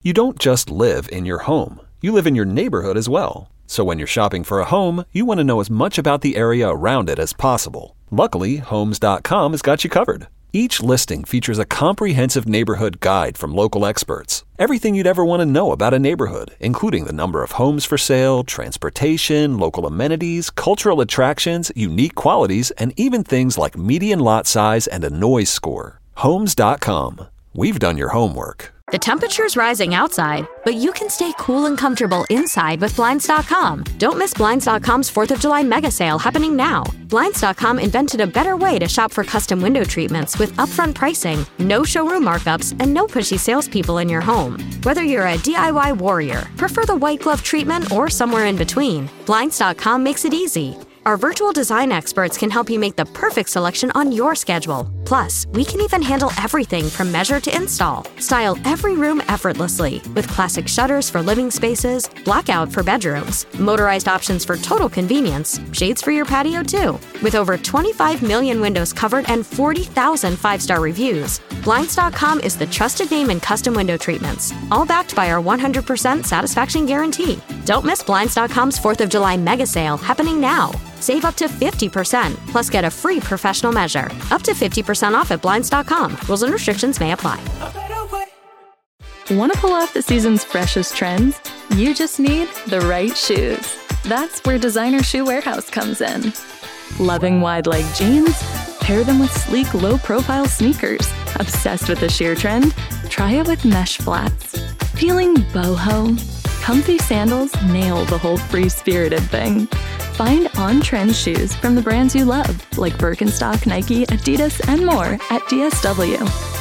You don't just live in your home. You live in your neighborhood as well. So when you're shopping for a home, you want to know as much about the area around it as possible. Luckily, Homes.com has got you covered. Each listing features a comprehensive neighborhood guide from local experts. Everything you'd ever want to know about a neighborhood, including the number of homes for sale, transportation, local amenities, cultural attractions, unique qualities, and even things like median lot size and a noise score. Homes.com. We've done your homework. The temperature's rising outside, but you can stay cool and comfortable inside with Blinds.com. Don't miss Blinds.com's 4th of July mega sale happening now. Blinds.com invented a better way to shop for custom window treatments with upfront pricing, no showroom markups, and no pushy salespeople in your home. Whether you're a DIY warrior, prefer the white glove treatment, or somewhere in between, Blinds.com makes it easy. Our virtual design experts can help you make the perfect selection on your schedule. Plus, we can even handle everything from measure to install. Style every room effortlessly with classic shutters for living spaces, blackout for bedrooms, motorized options for total convenience, shades for your patio too. With over 25 million windows covered and 40,000 5-star reviews, Blinds.com is the trusted name in custom window treatments, all backed by our 100% satisfaction guarantee. Don't miss Blinds.com's 4th of July mega sale happening now. Save up to 50%, plus get a free professional measure. Up to 50% off at Blinds.com. Rules and restrictions may apply. Want to pull off the season's freshest trends? You just need the right shoes. That's where Designer Shoe Warehouse comes in. Loving wide-leg jeans? Pair them with sleek, low-profile sneakers. Obsessed with the sheer trend? Try it with mesh flats. Feeling boho? Comfy sandals nail the whole free-spirited thing. Find on-trend shoes from the brands you love, like Birkenstock, Nike, Adidas, and more at DSW.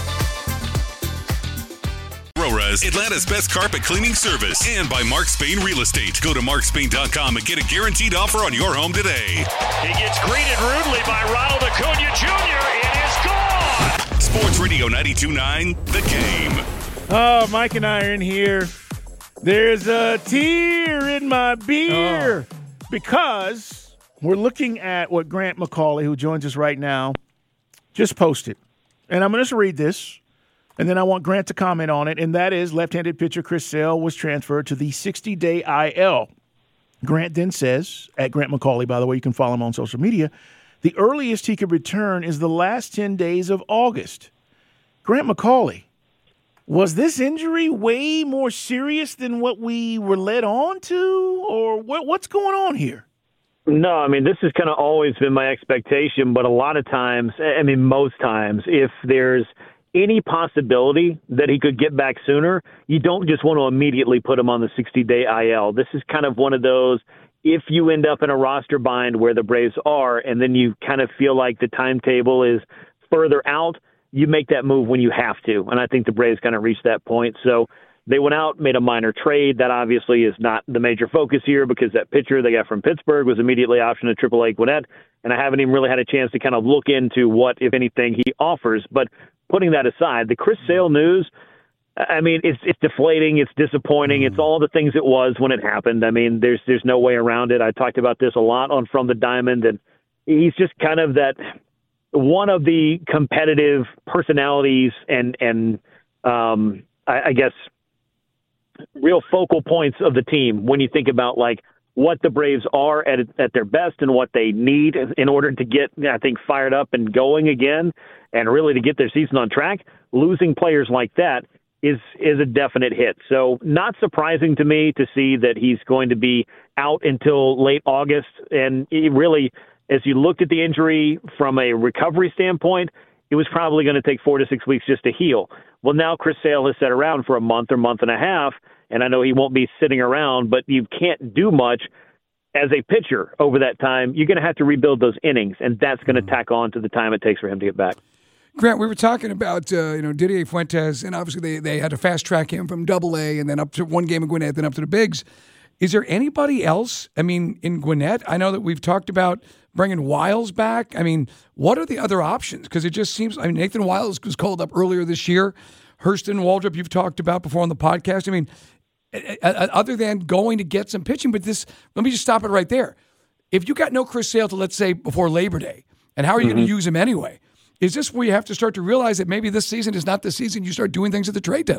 ProRes, Atlanta's best carpet cleaning service, and by Mark Spain Real Estate. Go to markspain.com and get a guaranteed offer on your home today. He gets greeted rudely by Ronald Acuna Jr. It is gone! Sports Radio 92.9, The Game. Oh, Mike and I are in here. There's a tear in my beer. Because we're looking at what Grant McCauley, who joins us right now, just posted. And I'm going to just read this, and then I want Grant to comment on it, and that is left-handed pitcher Chris Sale was transferred to the 60-day IL. Grant then says, at Grant McCauley, by the way, you can follow him on social media, the earliest he could return is the last 10 days of August. Grant McCauley, was this injury way more serious than what we were led on to, or what's going on here? No, I mean, this has kind of always been my expectation, but a lot of times, I mean, most times, if there's any possibility that he could get back sooner, you don't just want to immediately put him on the 60-day IL. This is kind of one of those, if you end up in a roster bind where the Braves are, and then you kind of feel like the timetable is further out, you make that move when you have to. And I think the Braves kind of reached that point. So they went out, made a minor trade. That obviously is not the major focus here because that pitcher they got from Pittsburgh was immediately optioned to AAA Gwinnett. And I haven't even really had a chance to kind of look into what, if anything, he offers. But putting that aside, the Chris Sale news, I mean, it's deflating. It's disappointing. It's all the things it was when it happened. I mean, there's no way around it. I talked about this a lot on From the Diamond, and he's just kind of that – one of the competitive personalities and I guess real focal points of the team when you think about like what the Braves are at their best and what they need in order to get, I think, fired up and going again and really to get their season on track. Losing players like that is a definite hit. So not surprising to me to see that he's going to be out until late August. And he really, as you looked at the injury from a recovery standpoint, it was probably going to take 4 to 6 weeks just to heal. Well, now Chris Sale has sat around for a month or month and a half, and I know he won't be sitting around, but you can't do much as a pitcher over that time. You're going to have to rebuild those innings, and that's going to tack on to the time it takes for him to get back. Grant, we were talking about Didier Fuentes, and obviously they had to fast-track him from Double-A and then up to one game of Gwinnett, then up to the bigs. Is there anybody else, in Gwinnett? I know that we've talked about bringing Wiles back. What are the other options? Because it just seems, Nathan Wiles was called up earlier this year. Hurston Waldrop, you've talked about before on the podcast. Other than going to get some pitching, but let me just stop it right there. If you got no Chris Sale to, let's say, before Labor Day, and how are you going to use him anyway? Is this where you have to start to realize that maybe this season is not the season you start doing things at the trade deadline?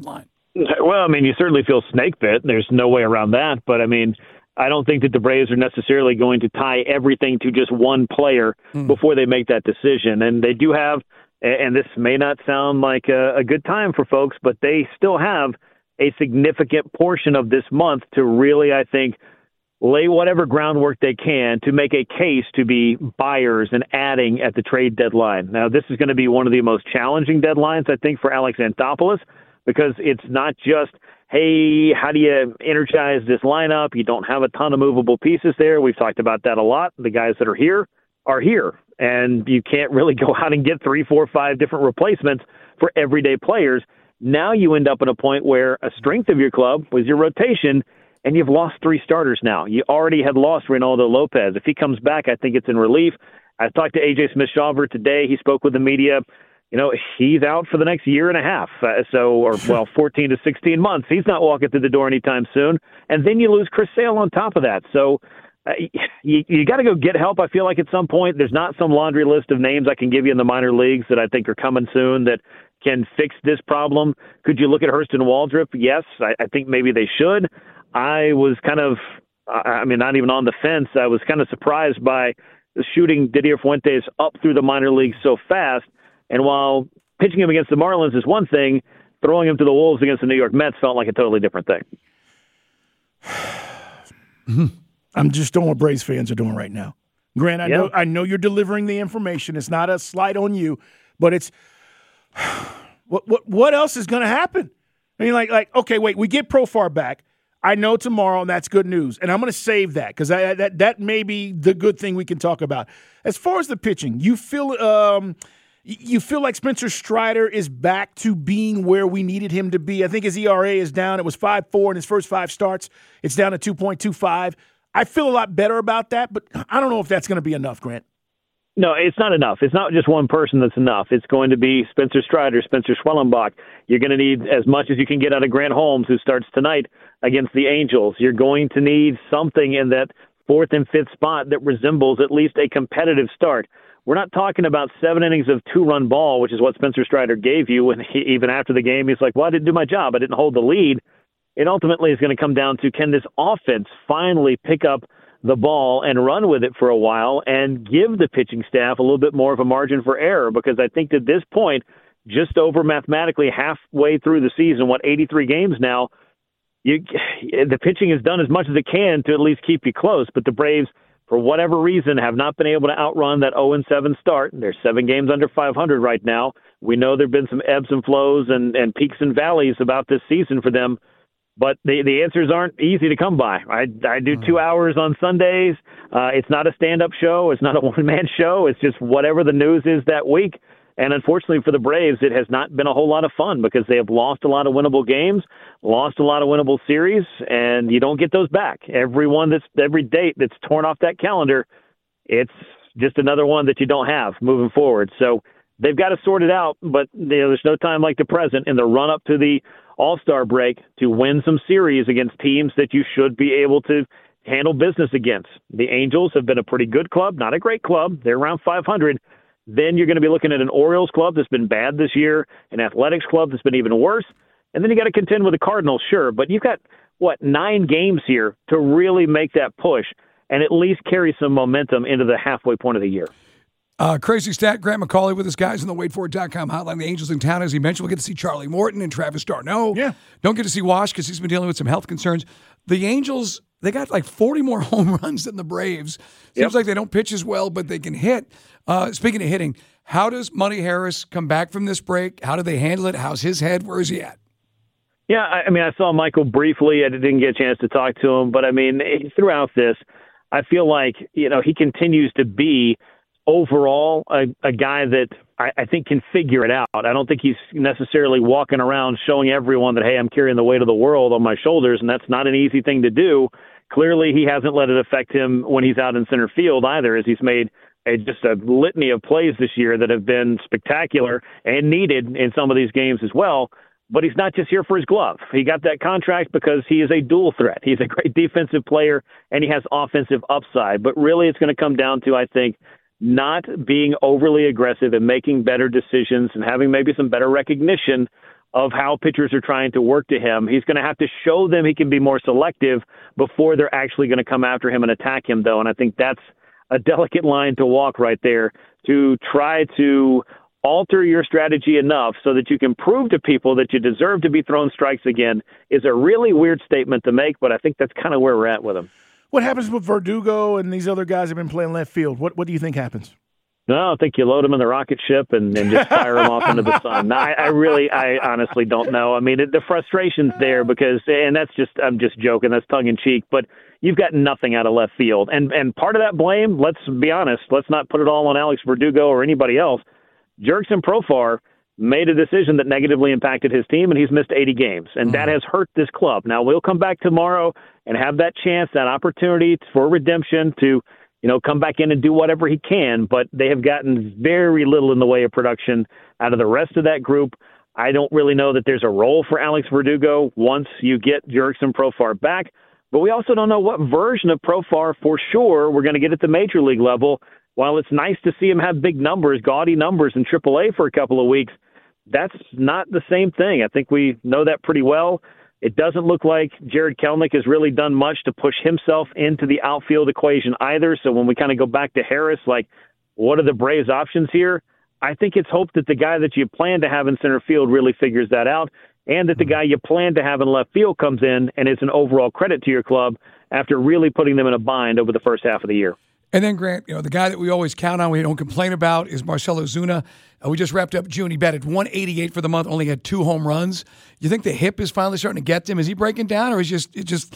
Well, I mean, you certainly feel snake bit. There's no way around that. But, I mean, I don't think that the Braves are necessarily going to tie everything to just one player before they make that decision. And they do have, and this may not sound like a good time for folks, but they still have a significant portion of this month to really, I think, lay whatever groundwork they can to make a case to be buyers and adding at the trade deadline. Now, this is going to be one of the most challenging deadlines, I think, for Alex Anthopoulos, because it's not just, hey, how do you energize this lineup? You don't have a ton of movable pieces there. We've talked about that a lot. The guys that are here, and you can't really go out and get 3, 4, 5 different replacements for everyday players. Now you end up at a point where a strength of your club was your rotation, and you've lost 3 starters now. You already had lost Reynaldo Lopez. If he comes back, I think it's in relief. I talked to A.J. Smith-Shawver today. He spoke with the media. You know, he's out for the next year and a half, 14 to 16 months. He's not walking through the door anytime soon. And then you lose Chris Sale on top of that. So you got to go get help, I feel like, at some point. There's not some laundry list of names I can give you in the minor leagues that I think are coming soon that can fix this problem. Could you look at Hurston Waldrop? Yes, I think maybe they should. I was kind of, not even on the fence. I was kind of surprised by shooting Didier Fuentes up through the minor leagues so fast. And while pitching him against the Marlins is one thing, throwing him to the Wolves against the New York Mets felt like a totally different thing. I'm just doing what Braves fans are doing right now. Grant, I know you're delivering the information. It's not a slight on you, but it's what else is going to happen? I mean, like okay, wait, we get Profar back. I know tomorrow, and that's good news. And I'm going to save that because that may be the good thing we can talk about. As far as the pitching, you feel like Spencer Strider is back to being where we needed him to be. I think his ERA is down. It was 5.4 in his first 5 starts. It's down to 2.25. I feel a lot better about that, but I don't know if that's going to be enough, Grant. No, it's not enough. It's not just one person that's enough. It's going to be Spencer Strider, Spencer Schwellenbach. You're going to need as much as you can get out of Grant Holmes, who starts tonight against the Angels. You're going to need something in that 4th and 5th spot that resembles at least a competitive start. We're not talking about 7 innings of 2-run ball, which is what Spencer Strider gave you. And even after the game, he's like, well, I didn't do my job. I didn't hold the lead. It ultimately is going to come down to, can this offense finally pick up the ball and run with it for a while and give the pitching staff a little bit more of a margin for error? Because I think at this point, just over mathematically halfway through the season, 83 games now, the pitching has done as much as it can to at least keep you close. But the Braves, for whatever reason, have not been able to outrun that 0-7 start. They're 7 games under 500 right now. We know there have been some ebbs and flows and peaks and valleys about this season for them. But the answers aren't easy to come by. I do 2 hours on Sundays. It's not a stand-up show. It's not a one-man show. It's just whatever the news is that week. And unfortunately for the Braves, it has not been a whole lot of fun because they have lost a lot of winnable games, lost a lot of winnable series, and you don't get those back. Every date that's torn off that calendar, it's just another one that you don't have moving forward. So they've got to sort it out, but there's no time like the present in the run-up to the All-Star break to win some series against teams that you should be able to handle business against. The Angels have been a pretty good club, not a great club. They're around 500. Then you're going to be looking at an Orioles club that's been bad this year, an Athletics club that's been even worse, and then you got to contend with the Cardinals, sure, but you've got, 9 games here to really make that push and at least carry some momentum into the halfway point of the year. Crazy stat, Grant McCauley with his guys in the WaitFor.com hotline. The Angels in town, as he mentioned, we'll get to see Charlie Morton and Travis d'Arnaud. Yeah. Don't get to see Wash because he's been dealing with some health concerns. The Angels, they got like 40 more home runs than the Braves. Seems like they don't pitch as well, but they can hit. Speaking of hitting, how does Monty Harris come back from this break? How do they handle it? How's his head? Where is he at? Yeah, I saw Michael briefly. I didn't get a chance to talk to him, but throughout this, I feel like, he continues to be overall a guy that I think can figure it out. I don't think he's necessarily walking around showing everyone that, hey, I'm carrying the weight of the world on my shoulders, and that's not an easy thing to do. Clearly, he hasn't let it affect him when he's out in center field either, as he's made just a litany of plays this year that have been spectacular and needed in some of these games as well. But he's not just here for his glove. He got that contract because he is a dual threat. He's a great defensive player, and he has offensive upside. But really, it's going to come down to, I think, not being overly aggressive and making better decisions and having maybe some better recognition of how pitchers are trying to work to him. He's going to have to show them he can be more selective before they're actually going to come after him and attack him, though. And I think that's a delicate line to walk right there, to try to alter your strategy enough so that you can prove to people that you deserve to be thrown strikes again is a really weird statement to make, but I think that's kind of where we're at with him. What happens with Verdugo and these other guys have been playing left field? What do you think happens? No, I think you load them in the rocket ship and just fire them off into the sun. No, I honestly don't know. I mean, the frustration's there because, and that's just, I'm just joking, that's tongue in cheek, but you've got nothing out of left field. And part of that blame, let's be honest, let's not put it all on Alex Verdugo or anybody else. Jurickson Profar made a decision that negatively impacted his team, and he's missed 80 games, and that has hurt this club. Now, we'll come back tomorrow and have that chance, that opportunity for redemption to, come back in and do whatever he can, but they have gotten very little in the way of production out of the rest of that group. I don't really know that there's a role for Alex Verdugo once you get Jurickson Profar back, but we also don't know what version of Profar for sure we're going to get at the major league level. While it's nice to see him have big numbers, gaudy numbers in AAA for a couple of weeks, that's not the same thing. I think we know that pretty well. It doesn't look like Jared Kelenic has really done much to push himself into the outfield equation either. So when we kind of go back to Harris, like, what are the Braves' options here? I think it's hoped that the guy that you plan to have in center field really figures that out, and that the guy you plan to have in left field comes in and is an overall credit to your club after really putting them in a bind over the first half of the year. And then, Grant, the guy that we always count on, we don't complain about, is Marcell Ozuna. We just wrapped up June. He batted 188 for the month, only had 2 home runs. You think the hip is finally starting to get him? Is he breaking down, or is it just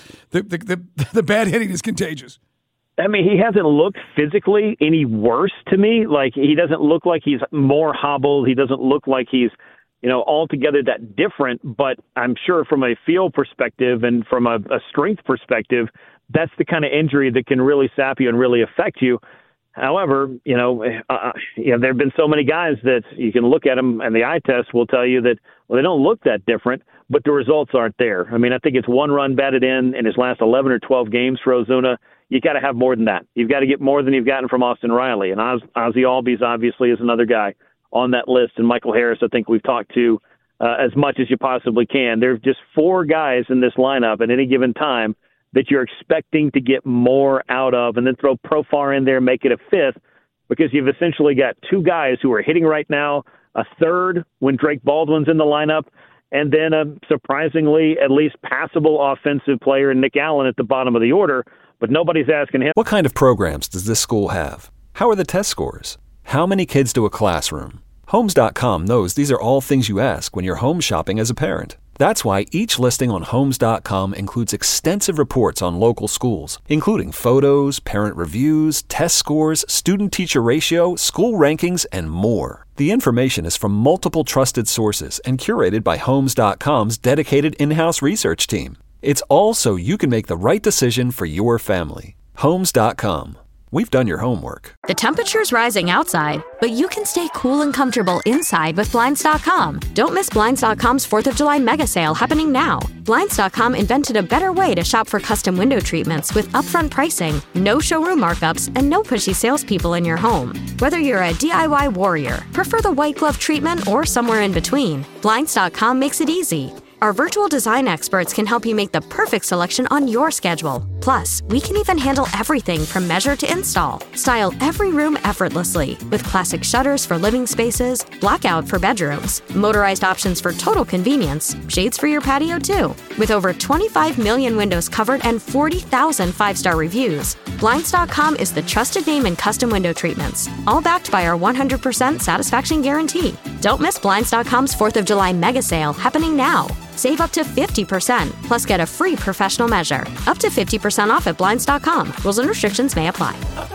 the bad hitting is contagious? I mean, he hasn't looked physically any worse to me. Like, he doesn't look like he's more hobbled. He doesn't look like he's, altogether that different. But I'm sure from a feel perspective and from a strength perspective, that's the kind of injury that can really sap you and really affect you. However, there have been so many guys that you can look at them and the eye test will tell you that, well, they don't look that different, but the results aren't there. I mean, I think it's 1 run batted in his last 11 or 12 games for Ozuna. You got to have more than that. You've got to get more than you've gotten from Austin Riley. And Ozzie Albies obviously is another guy on that list. And Michael Harris, I think we've talked to as much as you possibly can. There's just 4 guys in this lineup at any given time that you're expecting to get more out of, and then throw Profar in there, make it a 5th, because you've essentially got 2 guys who are hitting right now, a 3rd when Drake Baldwin's in the lineup, and then a surprisingly at least passable offensive player in Nick Allen at the bottom of the order, but nobody's asking him. What kind of programs does this school have? How are the test scores? How many kids do a classroom? Homes.com knows these are all things you ask when you're home shopping as a parent. That's why each listing on Homes.com includes extensive reports on local schools, including photos, parent reviews, test scores, student-teacher ratio, school rankings, and more. The information is from multiple trusted sources and curated by Homes.com's dedicated in-house research team. It's all so you can make the right decision for your family. Homes.com. We've done your homework. The temperature's rising outside, but you can stay cool and comfortable inside with Blinds.com. Don't miss Blinds.com's 4th of July mega sale happening now. Blinds.com invented a better way to shop for custom window treatments with upfront pricing, no showroom markups, and no pushy salespeople in your home. Whether you're a DIY warrior, prefer the white glove treatment, or somewhere in between, Blinds.com makes it easy. Our virtual design experts can help you make the perfect selection on your schedule. Plus, we can even handle everything from measure to install. Style every room effortlessly with classic shutters for living spaces, blackout for bedrooms, motorized options for total convenience, shades for your patio too. With over 25 million windows covered and 40,000 5-star reviews, Blinds.com is the trusted name in custom window treatments, all backed by our 100% satisfaction guarantee. Don't miss Blinds.com's 4th of July mega sale happening now. Save up to 50%, plus get a free professional measure. Up to 50% off at Blinds.com. Rules and restrictions may apply.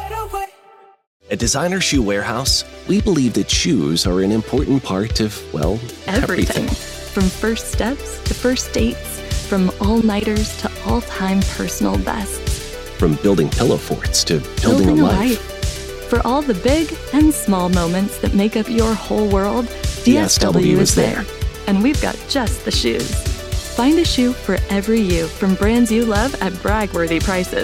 At Designer Shoe Warehouse, we believe that shoes are an important part of, well, everything. From first steps to first dates, from all-nighters to all-time personal bests. From building pillow forts to building a life. For all the big and small moments that make up your whole world, DSW is there. And we've got just the shoes. Find a shoe for every you from brands you love at brag-worthy prices.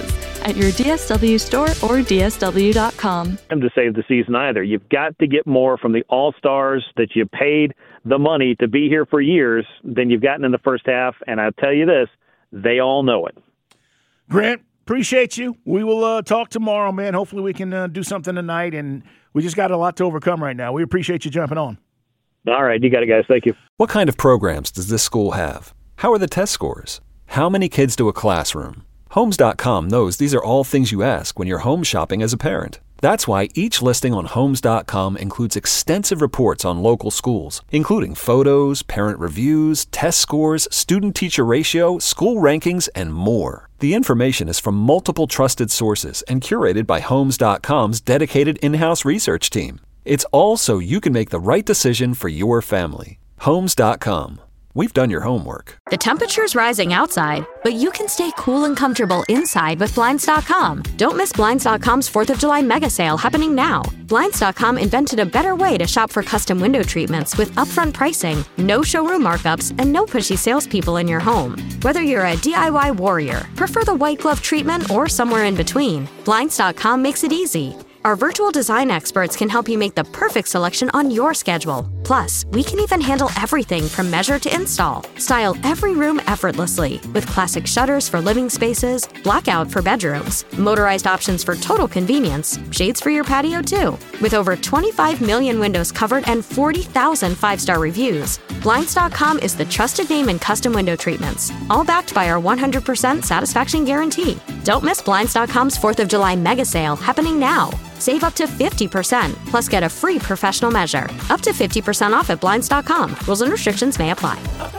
at your DSW store or DSW.com. To save the season either. You've got to get more from the All-Stars that you paid the money to be here for years than you've gotten in the first half, and I'll tell you this, they all know it. Grant, appreciate you. We will talk tomorrow, man. Hopefully we can do something tonight, and we just got a lot to overcome right now. We appreciate you jumping on. All right, you got it, guys. Thank you. What kind of programs does this school have? How are the test scores? How many kids do a classroom? Homes.com knows these are all things you ask when you're home shopping as a parent. That's why each listing on Homes.com includes extensive reports on local schools, including photos, parent reviews, test scores, student-teacher ratio, school rankings, and more. The information is from multiple trusted sources and curated by Homes.com's dedicated in-house research team. It's all so you can make the right decision for your family. Homes.com. We've done your homework. The temperature's rising outside, but you can stay cool and comfortable inside with Blinds.com. Don't miss Blinds.com's 4th of July mega sale happening now. Blinds.com invented a better way to shop for custom window treatments with upfront pricing, no showroom markups, and no pushy salespeople in your home. Whether you're a DIY warrior, prefer the white glove treatment, or somewhere in between, Blinds.com makes it easy. Our virtual design experts can help you make the perfect selection on your schedule. Plus, we can even handle everything from measure to install. Style every room effortlessly with classic shutters for living spaces, blackout for bedrooms, motorized options for total convenience, shades for your patio too. With over 25 million windows covered and 40,000 5-star reviews, Blinds.com is the trusted name in custom window treatments, all backed by our 100% satisfaction guarantee. Don't miss Blinds.com's 4th of July mega sale happening now. Save up to 50%, plus get a free professional measure. Up to 50% off at Blinds.com. Rules and restrictions may apply.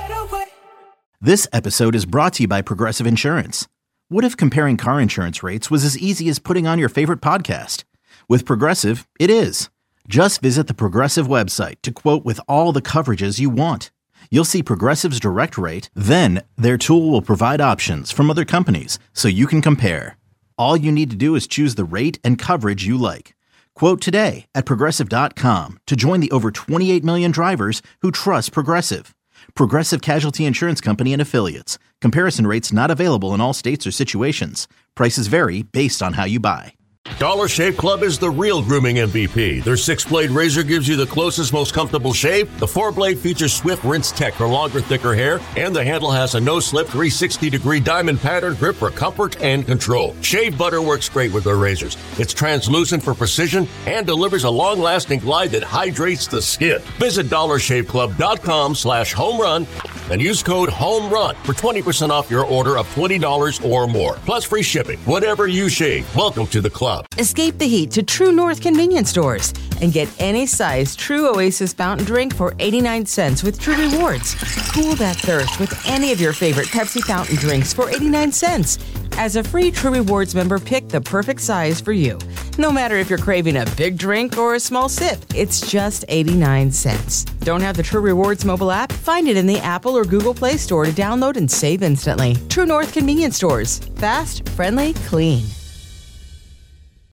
This episode is brought to you by Progressive Insurance. What if comparing car insurance rates was as easy as putting on your favorite podcast? With Progressive, it is. Just visit the Progressive website to quote with all the coverages you want. You'll see Progressive's direct rate, then their tool will provide options from other companies so you can compare. All you need to do is choose the rate and coverage you like. Quote today at Progressive.com to join the over 28 million drivers who trust Progressive. Progressive Casualty Insurance Company and Affiliates. Comparison rates not available in all states or situations. Prices vary based on how you buy. Dollar Shave Club is the real grooming MVP. Their 6-blade razor gives you the closest, most comfortable shave. The 4-blade features Swift Rinse Tech for longer, thicker hair. And the handle has a no-slip 360-degree diamond pattern grip for comfort and control. Shave butter works great with their razors. It's translucent for precision and delivers a long-lasting glide that hydrates the skin. Visit DollarShaveClub.com/homerun and use code HOMERUN for 20% off your order of $20 or more. Plus free shipping. Whatever you shave, welcome to the club. Escape the heat to True North convenience stores and get any size True Oasis fountain drink for 89 cents with True Rewards. Cool that thirst with any of your favorite Pepsi fountain drinks for 89 cents. As a free True Rewards member, pick the perfect size for you. No matter if you're craving a big drink or a small sip, it's just 89 cents. Don't have the True Rewards mobile app? Find it in the Apple or Google Play Store to download and save instantly. True North convenience stores. Fast, friendly, clean.